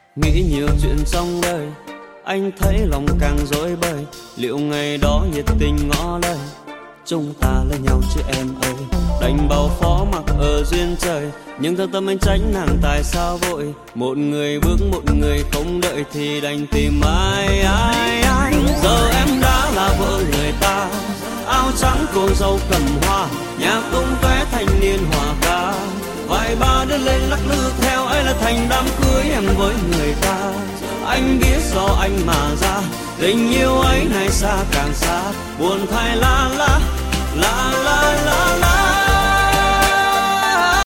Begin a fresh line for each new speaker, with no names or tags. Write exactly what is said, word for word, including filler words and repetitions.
Nghĩ nhiều chuyện trong đời, anh thấy lòng càng rối bời. Liệu ngày đó nhiệt tình ngỏ lời, chúng ta lấy nhau chứ em ơi. Đành bao phó mặc ở duyên trời, nhưng thâm tâm anh tránh nàng tại sao vội. Một người bước một người không đợi thì đành tìm ai ai ai. Giờ em đã là vợ người ta, áo trắng cô dâu cầm hoa, nhà tung tóe thanh niên hòa ca. Vài ba đứa lên lắc lư theo ấy là thành đám cưới em với người ta. Anh biết do anh mà ra, tình yêu ấy này xa càng xa, buồn thay la la la la la la.